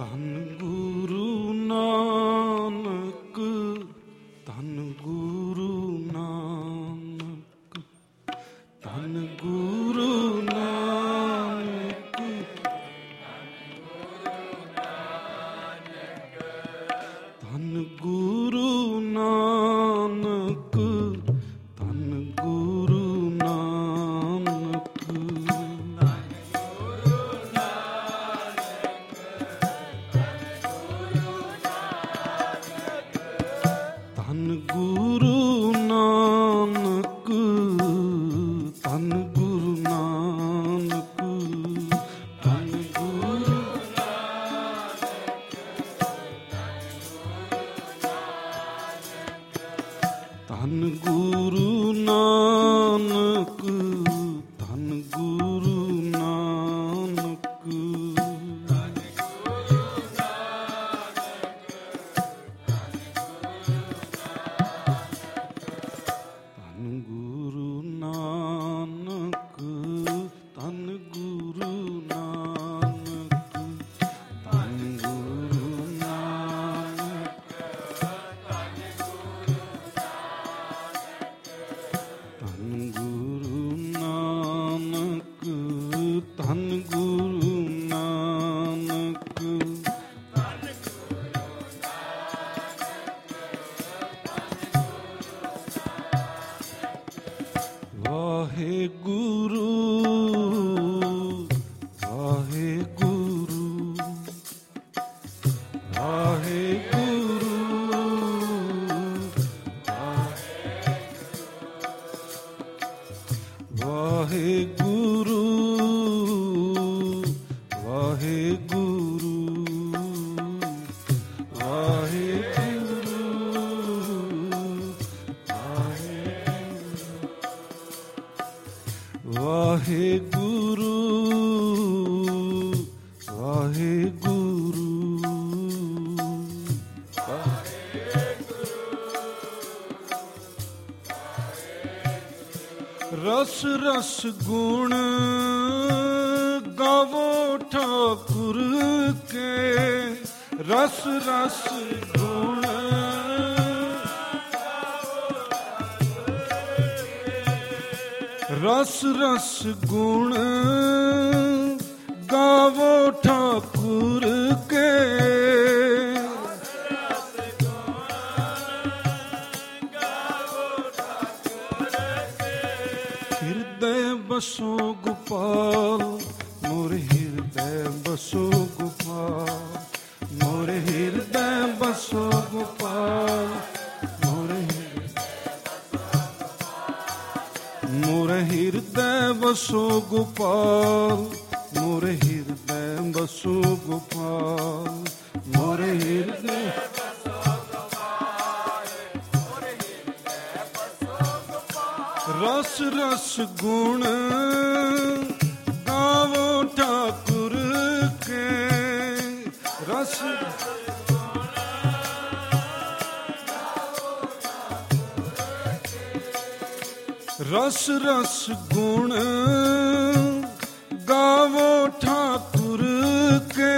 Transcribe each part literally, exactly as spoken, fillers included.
ਧੰਨ ਗੁਰੂ ਨਾਨਕ, ਧੰਨ ਗੁਰੂ ਨਾਨਕ, ਧੰਨ ਗੁਰੂ ਨਾਨਕ, ਧੰਨ ਗੁਰੂ ਨਾਨਕ, ਧੰਨ ਗੁਰੂ ਨਾਨਕ, ਧੰਨ ਗੁਰੂ ਨਾਨਕ, ਧੰਨ ਗੁਰੂ ਨਾਨਕ, ਧੰਨ ਗੁਰੂ ਧੰਨ ਗੁਰੂ ਨਾਨਕ, ਧੰਨ ਗੁਰੂ ਨਾਨਕ, ਧੰਨ ਗੁਰੂ ਨਾਨਕ, ਧੰਨ ਗੁਰੂ ਨਾਨਕ, ਧੰਨ ਗੁਰੂ ਨਾਨਕ, ਧੰਨ ਗੁਰੂ ਨਾਨਕ, ਧੰਨ ਗੁਰੂ ਨਾਨਕ, ਵਾਹਿਗੁਰੂ, ਵਾਹਿਗੁਰੂ, ਵਾਹਿਗੁਰੂ, ਵਾਹਿਗੁਰੂ, ਵਾਹਿਗੁਰੂ, ਵਾਹਿਗੁਰੂ, ਵਾਹਿਗੁਰੂ, ਰਸ ਰਸ ਗੁਣ ਗਾਵੋ ਠਾਕੁਰ ਕੇ, ਰਸ ਰਸ ਗੁਣ ਰਸ ਰਸ ਗੁਣ ਗਾਵੋ ਠਾਕੁਰ ਕੇ, ਹਿਰਦੈ ਬਸੋ ਗੋਪਾਲ, ਮੋਰ ਹਿਰਦੈ ਬਸੋ ਗੋਪਾਲ, ਮੋਰ ਹਿਰਦੈ ਬਸੋ ਗੋਪਾਲ, ਮੋਰ ਮੋਰ ਹਿਰਦੈ ਬਸੋ ਗੋਪਾਲ, ਮੋਰ ਹਿਰਦੈ ਬਸੋ ਗੋਪਾਲ, ਮੋਰ ਹਿਰਦੈ ਰਸ ਰਸ ਗੁਣ ਗਾਵੋ ਠਾਕੁਰ ਕੇ, ਰਸ ਰਸ ਰਸ ਗੁਣ ਗਾਵੋ ਠਾਕੁਰ ਕੇ,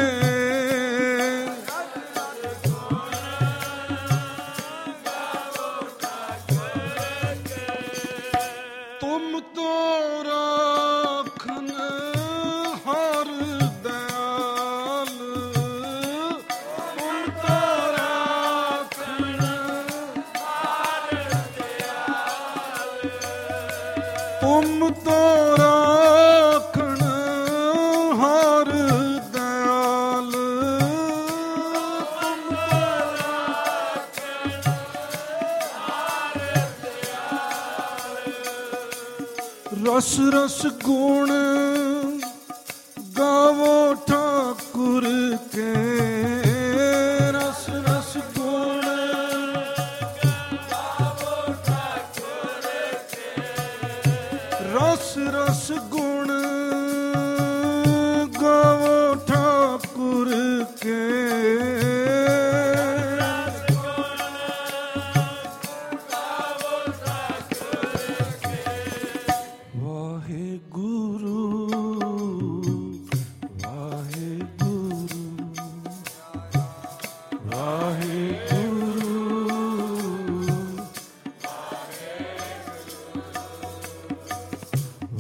ਤੁਮ ਤੋ ਰਾਖਨ ਹਰ ਦਇਆਲ, ਤੁਮ ਤੋ ਰਾਖਨ ਹਰ ਦਇਆਲ, ਤੁਮ ਤੋ ਰਾਖਨ ਹਰ ਦਇਆਲ, ਤੁਮ ਤੋ ਰਾਖਨ ਹਰ ਦਇਆਲ, ਰਸ ਰਸ ਗੁਣ ਗਾਵੋ ਠਾਕੁਰ ਕੇ, ਰਸ ਰਸ ਗੁਣ ਗਾਵੋ ਠਾਕੁਰ ਕੇ, ਰਸ ਰਸ ਗੁਣ ਗਾਵੋ ਠਾਕੁਰ ਕੇ, ਵਾਹਿਗੁਰੂ, ਵਾਹਿਗੁਰੂ,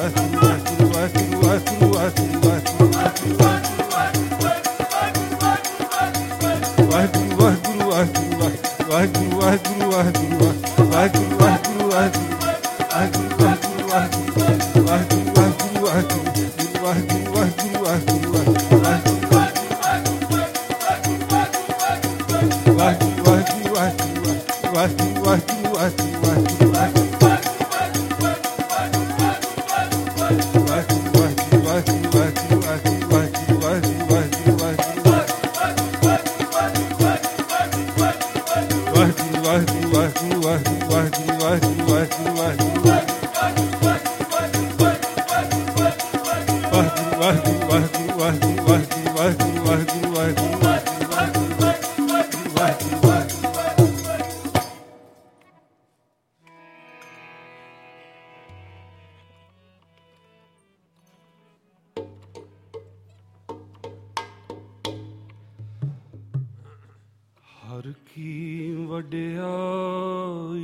ਹਰ ਕੀ ਵਡਿਆਈ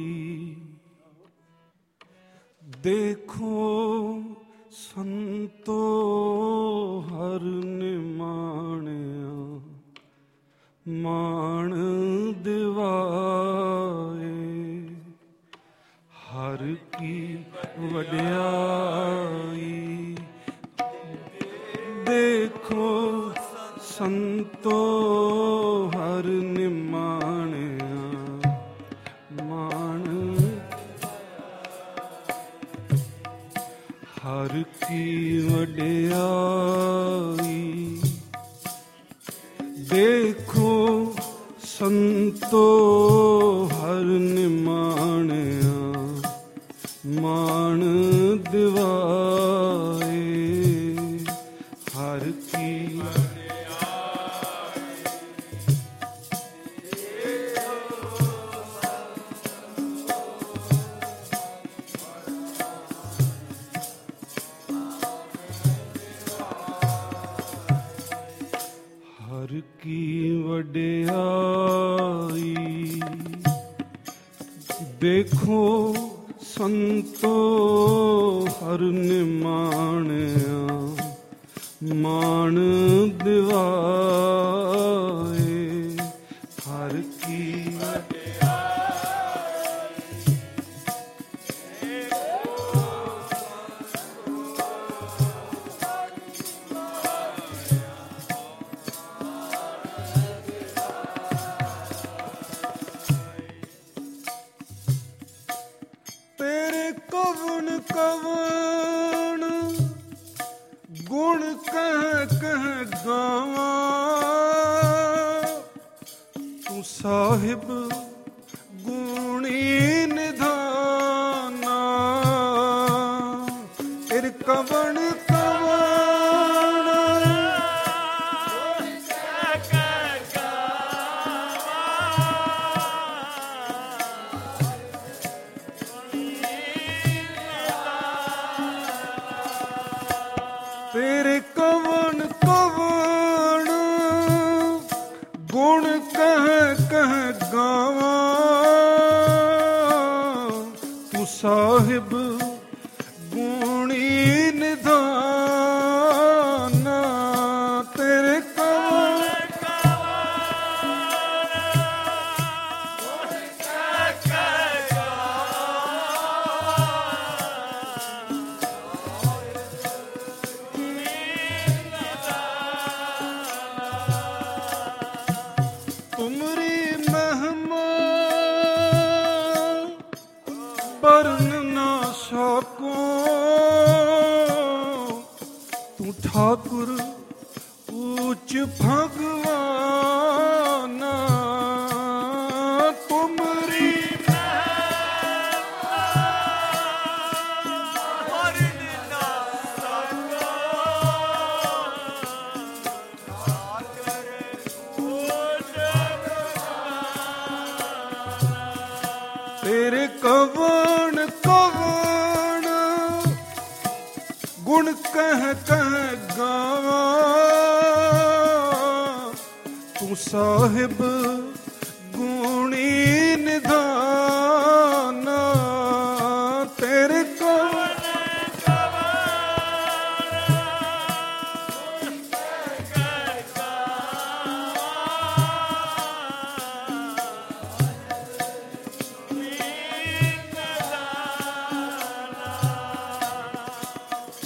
ਦੇਖੋ ਸੰਤੋ ਹਰ ਨਿਮਾਣਿਆ ਮਾਣ ਦਿਵਾਏ। ਹਰ ਕੀ ਵਡਿਆਈ ਦੇਖੋ ਸੰਤੋ ਹਰ ਨਿਮਾਣਿਆ ਮਾਣ। ਹਰ ਕੀ ਵਡਿਆਈ ਦੇਖੋ ਸੰਤੋ ਹਰ ਨਿਮਾਣਿਆ ਮਾਣ ਦਿਵਾਏ। ਹਰ ਕੀ ਹਰ ਕੀ ਵਡਿਆਈ ਦੇਖੋ ਸੰਤੋ ਹਰ ਨਿਮਾਣਿਆ ਮਾਣ ਦਿਵਾਏ। ਹਰ ਕੀ ਤੇਰੇ ਕਵਣ ਕਵਣ ਗੁਣ ਕਹਿ ਕਹਿ ਗਾਵਾਂ। ਤੂੰ ਸਾਹਿਬ ਗੁਣੀ ਨਿਧਾਨਾ। ਤੇਰੇ ਕਵਣ ਤੇਰੇ ਕਵਣ ਕਵਣ ਗੁਣ ਕਹਿ ਕਹਿ ਗਾਵਾਂ। ਤੂੰ ਸਾਹਿਬ ਗੁਣੀ ਨਿਧਾਨਾ। ਤੇਰੇ ਕਵਣ ਤੁਮਰੀ ਮਹਿਮਾ ਵਰਨ ਨਾ ਸਕੋ। ਤੂੰ ਠਾਕੁਰ ਉੱਚ ਭਗਵਾਨਾ। ਤੁਮਰੀ ਵਰਨ ਨਾ ਸਕੋ। ਤੇਰੇ ਕਵਣ ਕਵਣ ਗੁਣ ਕਹਿ ਕਹਿ ਗਾਵਾਂ। ਤੂੰ ਸਾਹਿਬ ਗੁਣੀ ਨਿਧਾਨਾ। ਤੇਰੇ ਕਵਣ ਕਵਣ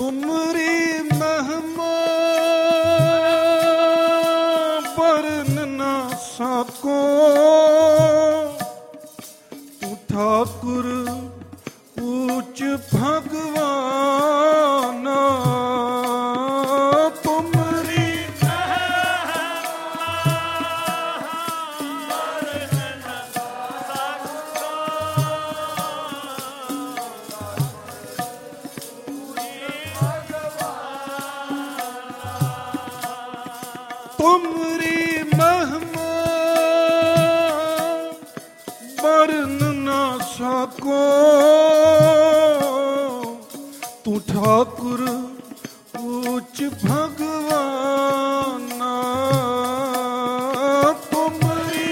तुमरी महिमा बरन ना सको, तू ठाकुर ऊंच भगवान। तुमरी तुमरी महिमा बरन ना सको, तू ठाकुर ऊंच भगवान। तुमरी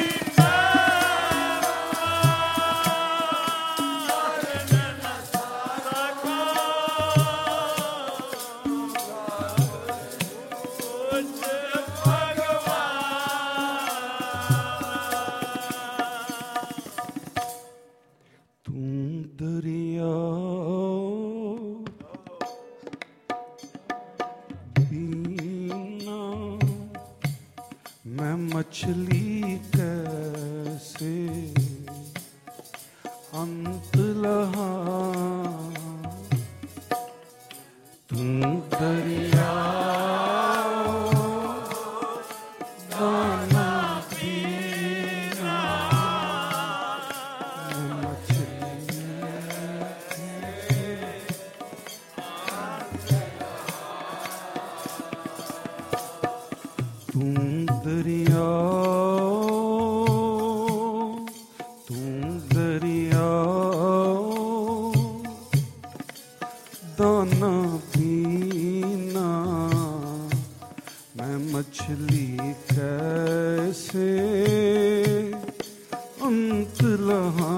दरिया बीना मैं मछली कैसे अंत लहा, तू दरिया दाना बीना मैं मछली तू दरिया तू दरिया दाना पीना मैं मछली कैसे अंत लहा,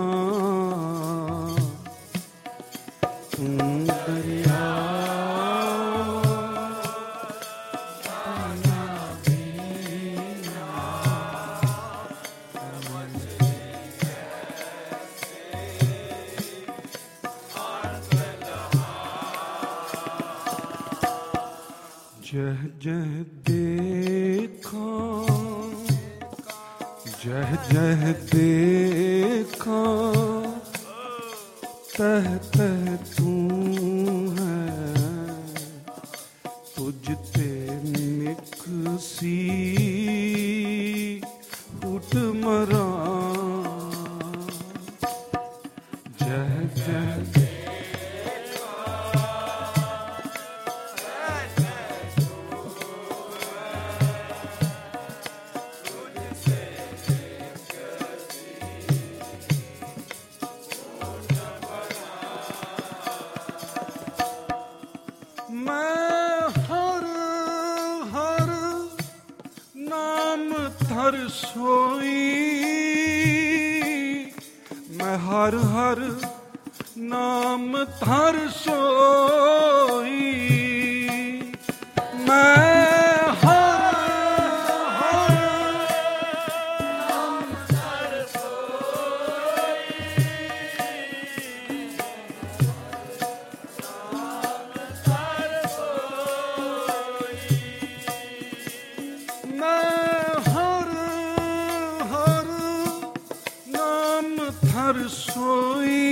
तू दरिया जह जह देखा जह जह देखा तह तह तू है, तुझते निकसी उठ मरा। जह जह हर सोई मैं हर हर नाम धर सोई, मैं हर हर नाम धर सोई, नाम धर सोई, मैं हर सोई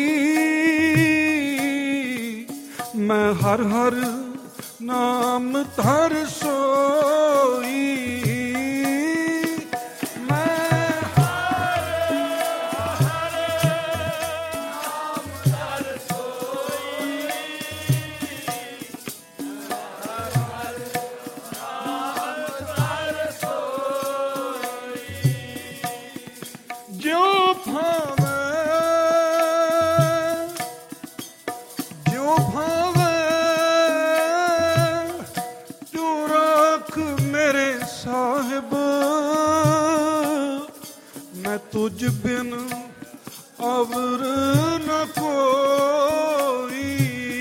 मैं हर हर नाम धर सोई, मैं हर हर नाम धर सोई, हर हर नाम धर सोई। जो भावे तुझ बिन अवर न कोई,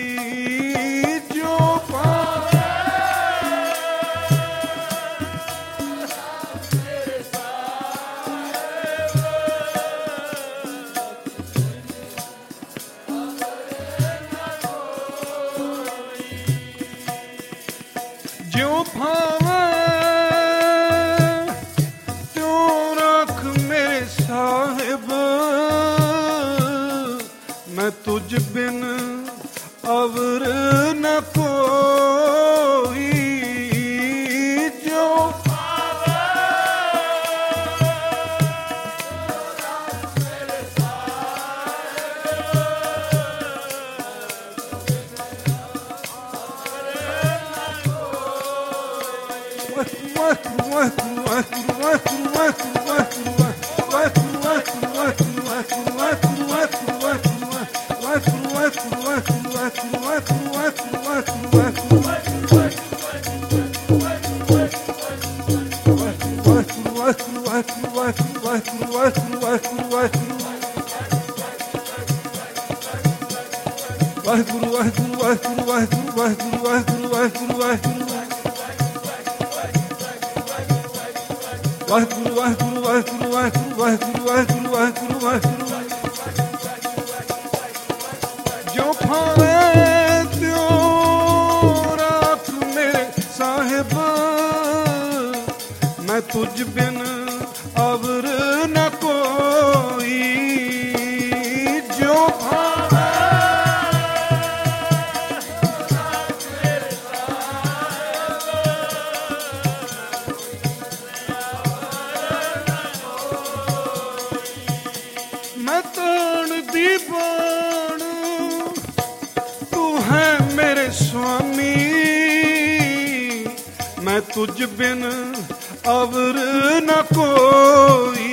जो पावे मेरे साहिब अवर न कोई, ਜਿਉ ਭਾਵੇਂ ਤਿਉ ਰੱਖ ਮੇਰੇ ਸਾਹਿਬ, ਮੈਂ ਤੁਝ ਬਿਨ ਅਵਰ ਨ ਕੋਈ। ਜਿਉ ਵਾਹਿਗੁਰੂ ਵਾਹਿਗੁਰੂ ਵਾਹਿਗੁਰੂ ਵਾਹਿਗੁਰੂ ਵਾਹਿਗੁਰੂ ਵਾਹਿਗੁਰੂ ਵਾਹਿਗੁਰੂ ਵਾਹਿਗੁਰੂ ਵਾਹਿਗੁਰੂ ਵਾਹਿਗੁਰੂ ਵਾਹਿਗੁਰੂ ਵਾਹਿਗੁਰੂ ਵਾਹਿਗੁਰੂ ਵਾਹਿਗੁਰੂ ਜੋ ਭਾਵੇਂ ਤਿਉ ਰੱਖ ਮੇਰੇ ਸਾਹਿਬ, ਮੈਂ ਤੁਝ ਬਿਨ ਅਵਰ ਨ ਕੋਈ। ਜੋ ਮੈਂ ਤਾਣ ਦੀ ਬਾਣ, ਤੂੰ ਹੈ ਮੇਰੇ ਸੁਆਮੀ, ਮੈਂ ਤੁਝ ਬਿਨ ਅਵਰ ਨ ਕੋਈ।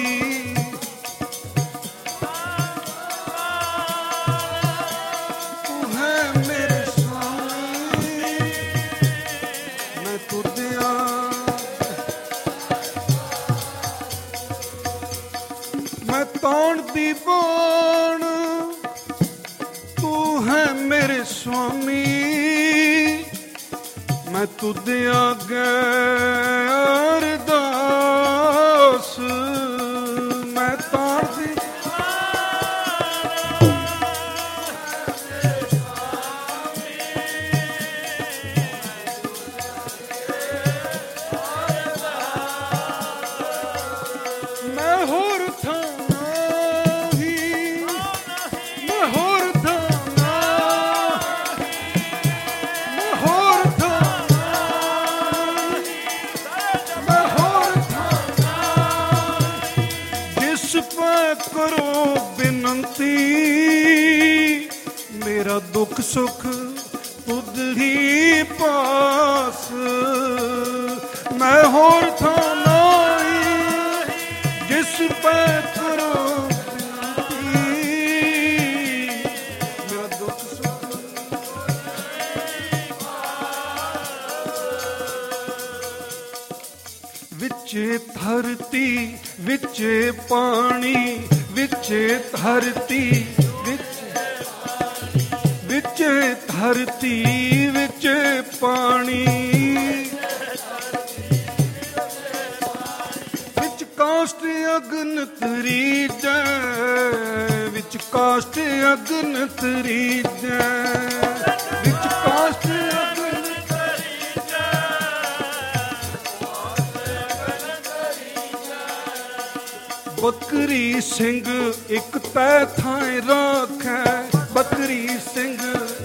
ਤੂੰ ਹੈ ਮੇਰੇ ਸੁਆਮੀ, ਮੈਂ ਤੁਧਿਆ ਮੈਂ ਤਾਣ ਦੀ ਬਾਣ, ਤੂੰ ਹੈ ਮੇਰੇ ਸੁਆਮੀ, ਮੈਂ ਤੁਧ ਅੱਗੇ ਅਰਦਾਸ। ਮੈਂ ਤਾਣ ਦੀ ਮੈਂ ਹੋਰ ਥਾਂ ਕਰੋ ਬੇਨੰਤੀ, ਮੇਰਾ ਦੁੱਖ ਸੁੱਖ ਤੁਧ ਹੀ ਪਾਸ। ਮੈਂ ਹੋਰ ਥਾਂ ਨਹੀਂ, ਜਿਸ ਪੈ ਕਰੋ ਬੇਨਤੀ, ਮੇਰਾ ਦੁੱਖ ਸੁੱਖ। ਵਿੱਚੇ ਧਰਤੀ ਵਿੱਚੇ ਪਾਣੀ, ਵਿੱਚੇ ਧਰਤੀ ਵਿੱਚੇ ਧਰਤੀ ਵਿੱਚੇ ਪਾਣੀ, ਵਿੱਚ ਕਾਸ਼ਟ ਅਗਨ ਤਰੀਜੈ, ਵਿੱਚ ਕਾਸ਼ਟ ਅਗਨ ਤਰੀਜੈ, ਵਿੱਚ ਕਾਸ਼ਟ ਅਗਨ ਬੱਕਰੀ ਸਿੰਘ ਇੱਕ ਤੈ ਥਾਂ ਰਾਖੈ, ਬੱਕਰੀ ਸਿੰਘ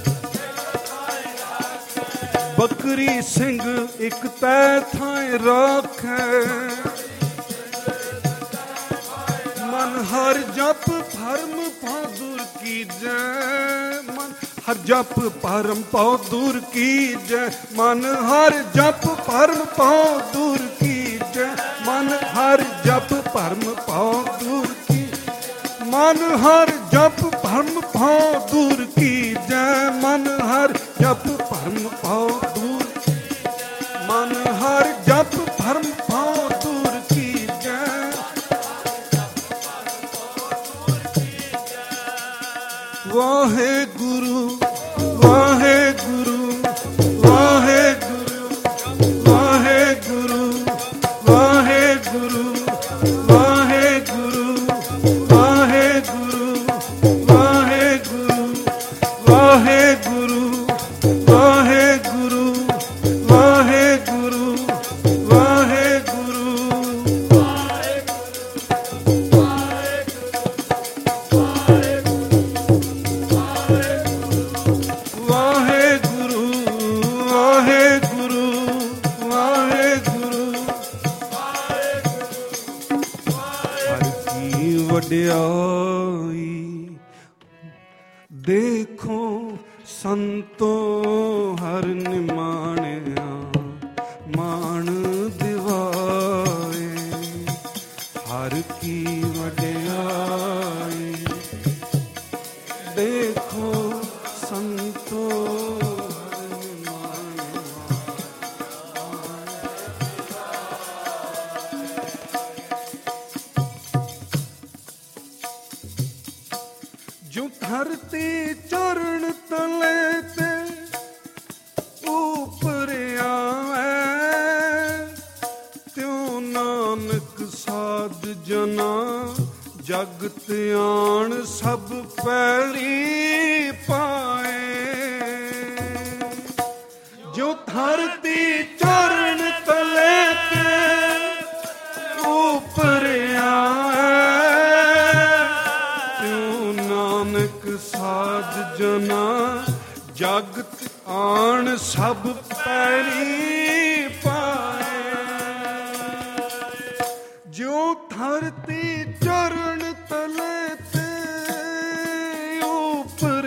ਬੱਕਰੀ ਸਿੰਘ ਇੱਕ ਤੈ ਥਾਂ ਰਾਖੈ। ਮਨ ਹਰ ਜਪ ਭਰਮ ਭਉ ਦੂਰ ਕੀਜੈ, ਮਨ ਹਰ ਜਪ ਭਰਮ ਭਉ ਦੂਰ ਕੀਜੈ, ਮਨ ਹਰ ਜਪ ਭਰਮ ਭਉ ਦੂਰ ਕੀਜੈ, ਮਨ ਹਰ ਜਪ ਭਰਮ ਭਉ ਦੂਰ ਕੀ, ਮਨ ਹਰ ਜਪ ਭਰਮ ਭਉ ਦੂਰ ਕੀਜੈ, ਮਨ ਹਰ ਜਪ ਭਰਮ ਭਉ ਦੂਰ, ਮਨ ਹਰ ਜਪ ਭਰਮ ਭਉ ਦੂਰ ਕੀਜੈ। ਵਾਹਿਗੁਰੂ ਵਾਹਿਗੁਰੂ ਵਾਹਿਗੁਰੂ ਵਾਹਿਗੁਰੂ ਵਾਹਿਗੁਰੂ ਵਾਹਿਗੁਰੂ ਵਾਹਿਗੁਰੂ ਵਾਹਿਗੁਰੂ ਵਾਹਿਗੁਰੂ ਵਾਹਿਗੁਰੂ ਵਡਿਆਈ। ਦੇਖੋ ਸੰਤੋ ਹਰ ਨਿਮਾਣਿਆ, ਮਾਣ ਦਿਵਾਏ ਹਰ ਕੀ ਵਡਿਆਈ। ਦੇਖੋ ਸੰਤੋ ਹਰ ਨਿਮਾਣਿਆ। ਜੋ ਧਰਤੀ ਚਰਨ ਤਲੇ ਤੇ ਉਪਰ ਆਵੇ, ਤਿਉ ਨਾਨਕ ਸਾਧ ਜਨਾ ਜਗਤ ਆਣ ਸਭ ਪੈਰੀ ਪਾਏ। ਜੋ ਧਰਤੀ ਚਰਨ ਤਲੇ ਤੇ ਉਪਰ ਸਾਧ ਜਨਾ ਜਗਤ ਆਣ ਸਭ ਪੈਰੀ ਪਾਏ। ਜੋ ਧਰਤੀ ਚਰਨ ਤਲੇ ਤੇ ਉਪਰ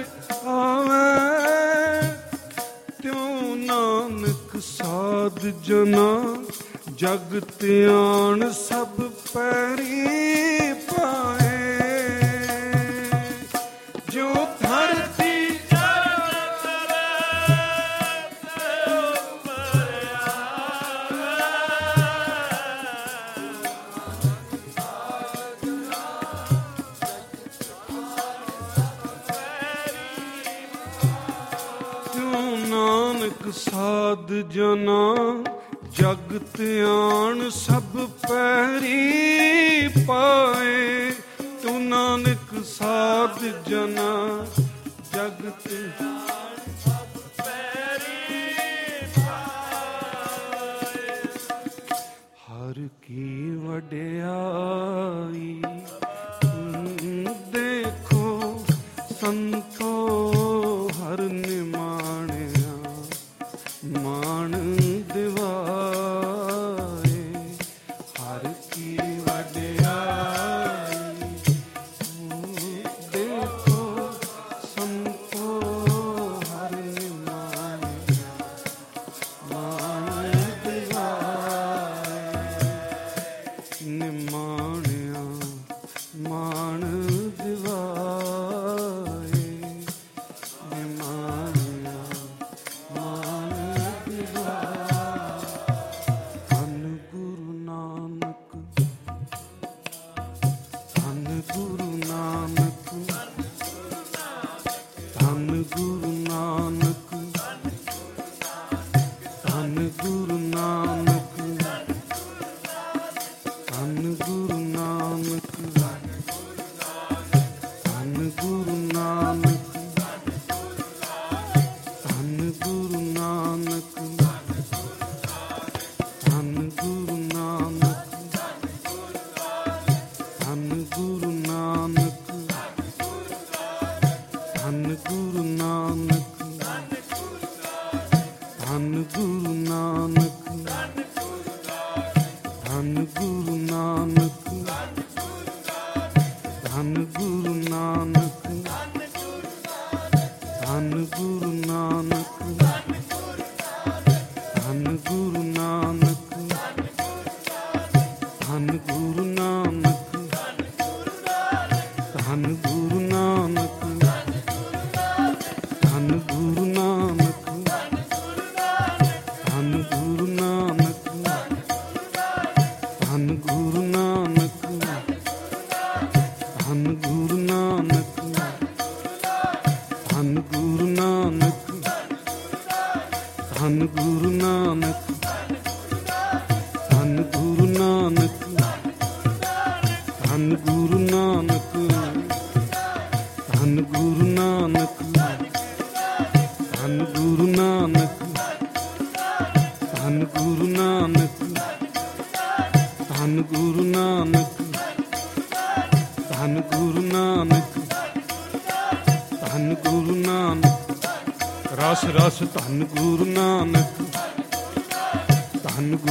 ਆਵੇ, ਤਿਉ ਨਾਨਕ ਸਾਧ ਜਨਾ ਜਗਤ ਆਣ ਸਭ ਪੈਰੀ ਪਾਏ। ਸਾਧ ਜਨਾ ਜਗਤ ਆਣ ਸਭ ਪੈਰੀ ਪਾਏ। ਤੂੰ ਨਾਨਕ ਸਾਧ ਜਨਾ ਜਗਤ ਆਣ ਸਭ ਪੈਰੀ ਪਾਏ। ਹਰ ਕੀ ਵਡਿਆਈ। ਦੇਖੋ ਸੰਤੋ ਹਰ ਨਿਮਾਣਿਆ, ਮਾਣ ਦਿਵਾਏ ਹਰ ਕੀ ਵਡਿਆਈ। ਦੇਖੋ ਸੰਤੋ ਹਰ ਨਿਮਾਣਿਆ, ਮਾਣ ਦਿਵਾਏ। ਨਿਮਾਣਿਆ ਮਾਣ ਦਿਵਾਏ, ਨਿਮਾਣਿਆ ਮਾਣ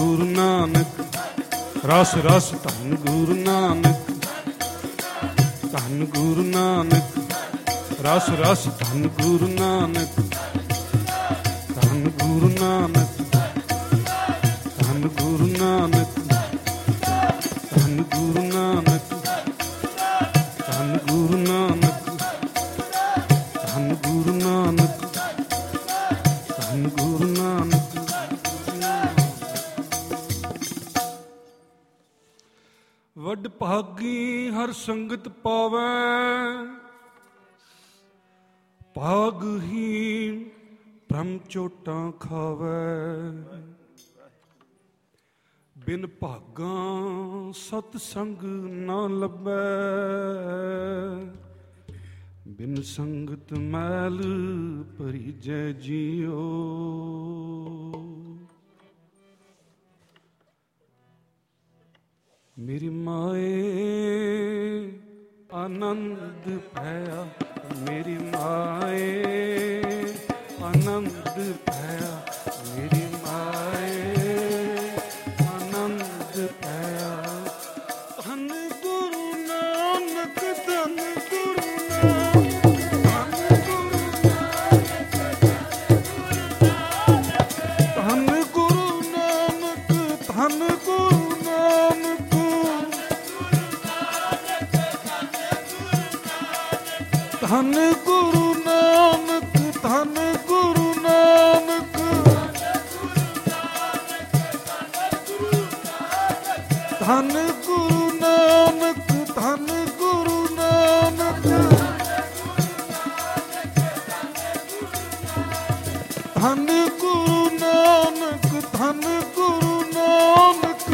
ਰਸ ਰਸ ਧੰਨ ਗੁਰੂ ਨਾਨਕ, ਧੰਨ ਗੁਰੂ ਨਾਨਕ, ਰਸ ਰਸ ਧੰਨ ਗੁਰੂ ਨਾਨਕ, ਧੰਨ ਗੁਰੂ ਨਾਨਕ, ਧੰਨ ਗੁਰੂ ਨਾਨਕ, ਧੰਨ ਗੁਰੂ ਨਾਨਕ, ਧੰਨ ਗੁਰੂ ਨਾਨਕ, ਧੰਨ ਗੁਰੂ ਨਾਨਕ, ਧੰਨ ਗੁਰੂ ਨਾਨਕ। ਵੱਡ ਭਾਗੀ ਹਰ ਸੰਗਤ ਪਾਵੈ, ਭਾਗਹੀਨ ਬ੍ਰਹਮ ਚੋਟਾਂ ਖਾਵੈ। ਬਿਨ ਭਾਗਾਂ ਸਤ ਸੰਗ ਨਾ ਲੱਭੈ, ਬਿਨ ਸੰਗਤ ਮੈਲ ਭਰੀਜੈ ਜੀਓ। ਮੇਰੀ ਮਾਏ ਆਨੰਦ ਭਇਆ, ਮੇਰੀ ਮਾਏ ਆਨੰਦ ਭਇਆ, ਮੇਰੀ ਮਾਏ ਆਨੰਦ ਭਇਆ। ਧੰਨ ਗੁਰੂ ਨਾਨਕ, ਧੰਨ ਗੁਰੂ ਨਾਨਕ, ਧੰਨ ਗੁਰੂ ਨਾਨਕ, ਧੰਨ ਗੁਰੂ ਨਾਨਕ, ਧੰਨ ਗੁਰੂ ਨਾਨਕ, ਧੰਨ ਗੁਰੂ ਨਾਨਕ, ਧੰਨ ਗੁਰੂ ਨਾਨਕ, ਧੰਨ ਗੁਰੂ ਨਾਨਕ, ਧੰਨ ਗੁਰੂ ਨਾਨਕ, ਧੰਨ ਗੁਰੂ ਨਾਨਕ, ਧੰਨ ਗੁਰੂ ਨਾਨਕ,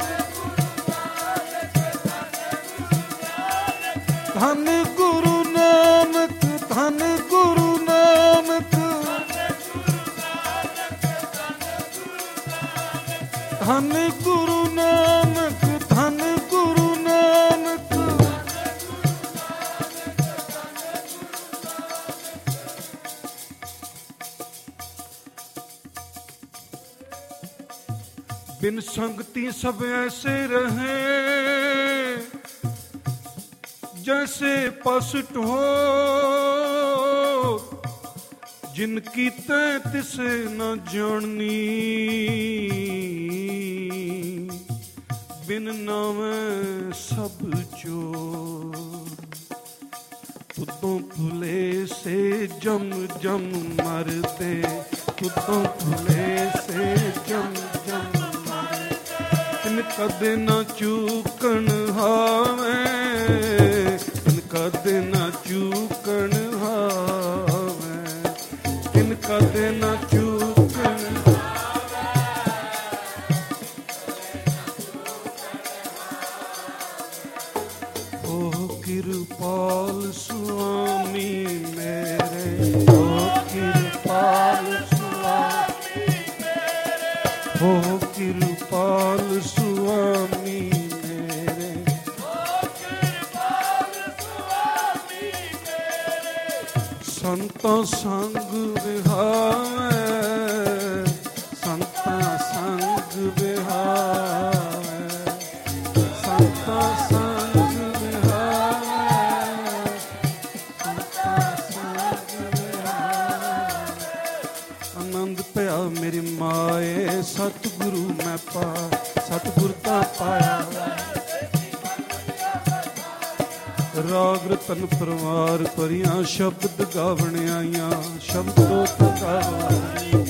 ਧੰਨ ਗੁਰੂ ਨਾਨਕ, ਧੰਨ ਗੁਰੂ ਨਾਨਕ, ਧੰਨ ਗੁਰੂ ਨਾਨਕ, ਧੰਨ ਗੁਰੂ ਨਾਨਕ। बिन संगति सब ऐसे रहे, जैसे पसुट हो, जिनकी तय तिसे न जाननी। बिन नावे सब चोर, तुतों फुले से जम जम मरते, तुतों फुले से जम जम मरते। तिन कदे न चूकन हावे, तिन कदे न चूकन हावे, तिन कदे न चूकन। ओ कृपाल स्वामी मेरे, ओ कृपाल स्वामी मेरे, ओ कृपाल स्वामी मेरे, ओ कृपाल स्वामी मेरे। संता संग विहावे, संता संग विहावे, संता संग विहावे, संता संग विहावे। आनंद पिया मेरी माए, सतगुरु मैं पा, सतगुर ता पाया। राग रतन परवार परियां, शब्द गावण आईयां, शब्द तो गावण।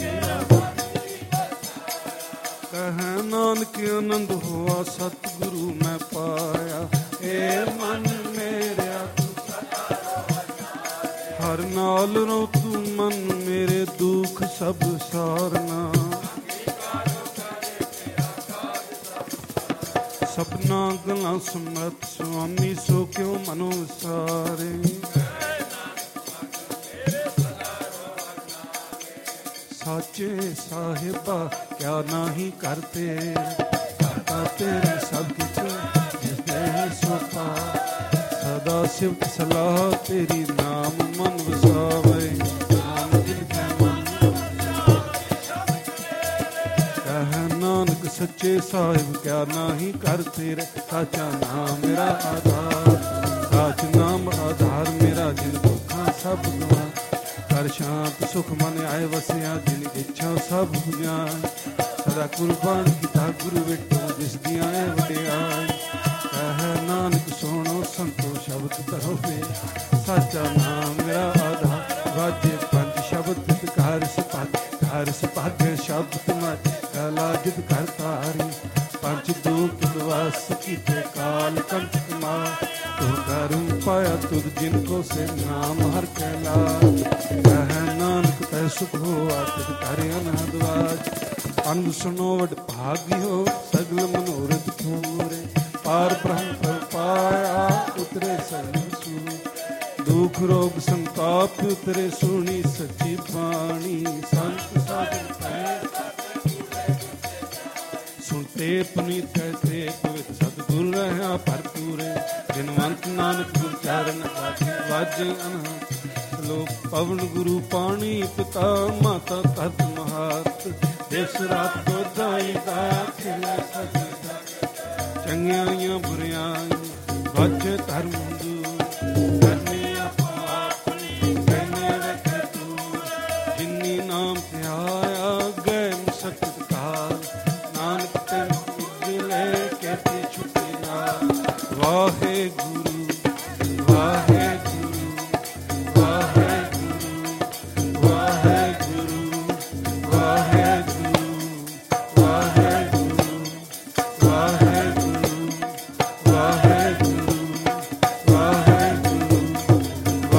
कह नानक आनंद हुआ, सतगुरु मैं पाया। ए मन मेरा हर नाल रो तू, मन मेरे दुख सब सारना। सपना गला समर्थ स्वामी, सो क्यों मनो सारे। साचे साहिबा क्या नाही करते, करता तेरे सब कुछ जिसने ही सोपा। सदा शिव की सलाह तेरी, नाम मन वसावे, नाम दिल के मन। कह नानक सच्चे साहिब क्या नाही करते रे, साचा नाम मेरा आधार। ਸਾਚ ਨਾਮ ਆਧਾਰ ਮੇਰਾ, ਜਿਨ ਦੁੱਖਾਂ ਸਭ ਗਵਾ। ਕਰ ਸ਼ਾਂਤ ਸੁਖ ਮਨ ਆਏ ਵਸਿਆ, ਜਿਨ ਇੱਛਾ ਸਭ ਜਾਣ। ਸਦਾ ਕੁਰਬਾਨ ਕੀਤਾ ਗੁਰੂ ਵੇਟੋ, ਜਿਸ ਦੀਆਂ ਐ ਵਡਿਆਈ। ਕਹਿ ਨਾਨਕ ਸੁਣੋ ਸੰਤੋ ਸ਼ਬਦ ਕਰੋ ਵੇ, ਸਾਚਾ ਨਾਮ ਮੇਰਾ ਆਧਾਰ। ਵਾਜੇ ਪੰਜ ਸ਼ਬਦ ਘਰ ਸਪਾਟ, ਘਰ ਸਪਾਟ ਸ਼ਬਦ ਤੁਮਾਰੇ। ਕਲਾ ਜਿਤ ਕਰ ਤਾਰੀ, ਪੰਜ ਦੂਤ ਨਿਵਾਸ ਕੀਤੇ ਕਾਲ ਕੰਠ ਕੁਮਾਰ। ਤੁਰ ਕਰਮ ਪਾਇਆ ਤੁਧ ਜਿਨ ਕੋ ਸੇ ਨਾਮ ਹਰ ਕਹਿਲਾ। ਕਹਿ ਨਾਨਕ ਤੈ ਸੁਖ ਹੋਆ, ਤਿਤ ਕਰ ਅਨਹਦ ਵਾਜ। ਅੰਧ ਸੁਣੋ ਵਡ ਭਾਗਿਓ, ਸਗਲ ਮਨੋਰਥ ਪੂਰੇ। ਪਾਰ ਬ੍ਰਹਮ ਪ੍ਰਭ ਪਾਇਆ, ਉਤਰੇ ਸਗਲ ਸੂਰ। ਦੁਖ ਰੋਗ ਸੰਤਾਪ ਉਤਰੇ, ਸੁਣੀ ਸੱਚੀ ਬਾਣੀ। ਸੰਤ ਸਾਧਨ ਪੈ ਸੁਣਤੇ ਪੁਨੀਤ ਕਹਤੇ, ਪਵਿੱਤ ਸਤਿਗੁਰ ਰਹਾ ਭਰਪੂਰੇ। ਜਿਨਵੰਤ ਨਾਨਕ ਗੁਰ ਚਰਨ ਵਾਜੇ, ਵਾਜੇ ਅਨਹਦ। ਲੋਕ ਪਵਨ ਗੁਰੂ ਪਾਣੀ, ਪਿਤਾ ਮਾਤਾ ਤਤ ਮਹਾਤ। ਦਿਸ ਰਾਤ ਕੋ ਦਾਈ ਦਾ ਖਿਲੇ ਸਜਦਾ। ਚੰਗਿਆਈਆਂ ਬੁਰਿਆਈਆਂ ਵਾਜੇ ਧਰਮ ਦੂਰ। ਕਰਨੀ ਆਪੋ ਆਪਣੀ, ਕਹਿਨੇ ਵੇਖੇ ਤੂਰ। ਜਿਨੀ ਨਾਮ ਧਿਆਇਆ, ਗਏ ਮੁਸਕਤ ਕਾਲ। ਨਾਨਕ ਤੈਨ ਉਜਲੇ, ਕੈਤੀ ਛੁਟੀ ਨਾਲ। ਵਾਹਿਗੁਰੂ ਵਾਹਿਗੁਰੂ ਵਾਹਿਗੁਰੂ ਵਾਹਿਗੁਰੂ ਵਾਹਿਗੁਰੂ ਵਾਹਿਗੁਰੂ ਵਾਹਿਗੁਰੂ ਵਾਹਿਗੁਰੂ ਵਾਹਿਗੁਰੂ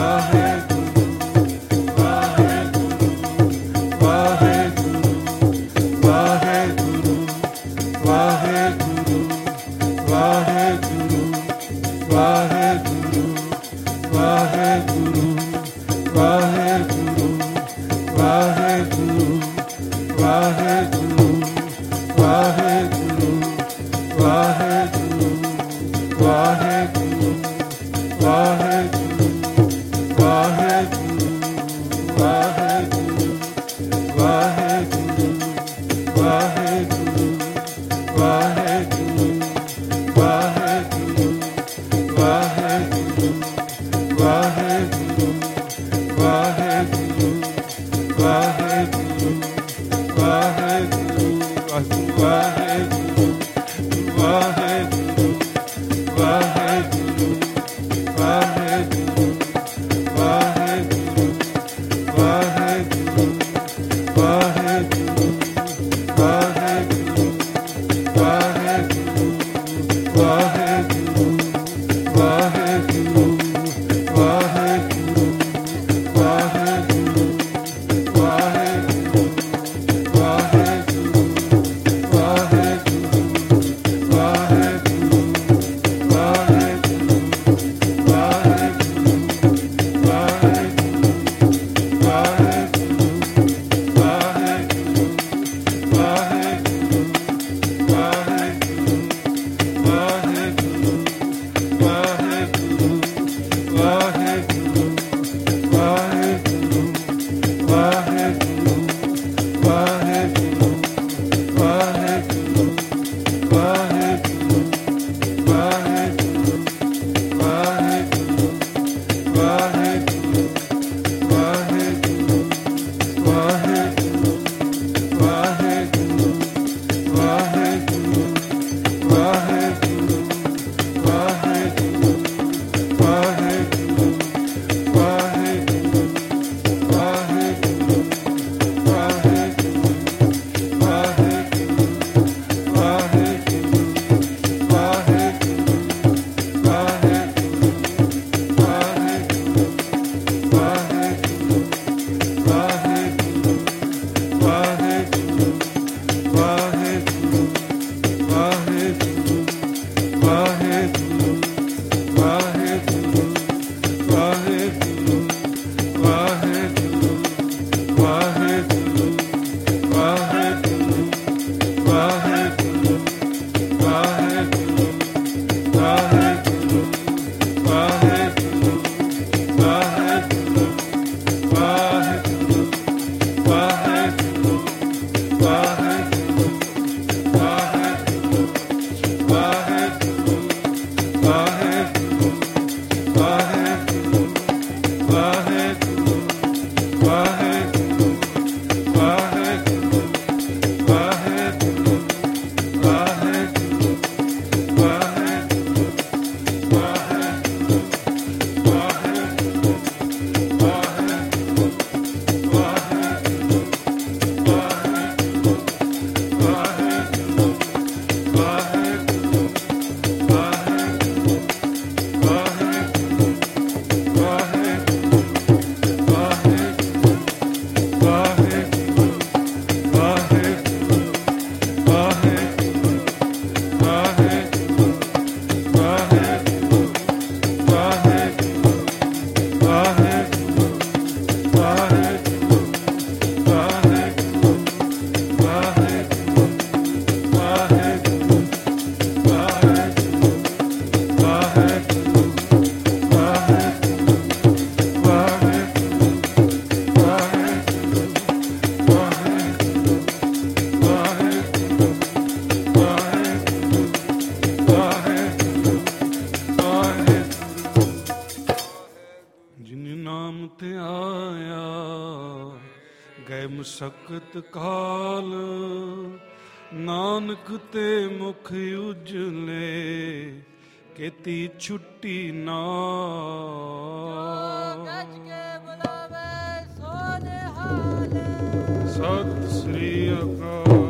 ਵਾਹਿਗੁਰੂ ਵਾਹਿਗੁਰੂ ਅੰਤ ਆਇਆ, ਗਏ ਮੁਸ਼ੱਕਤ ਕਾਲ, ਨਾਨਕ ਤੇ ਮੁਖ ਉਜਲੇ, ਕੀਤੀ ਛੁੱਟੀ ਨਾਲ। ਗੱਜ ਕੇ ਬੁਲਾਵੇ ਸੋ ਨਿਹਾਲ। ਸਤਿ ਸ੍ਰੀ ਅਕਾਲ।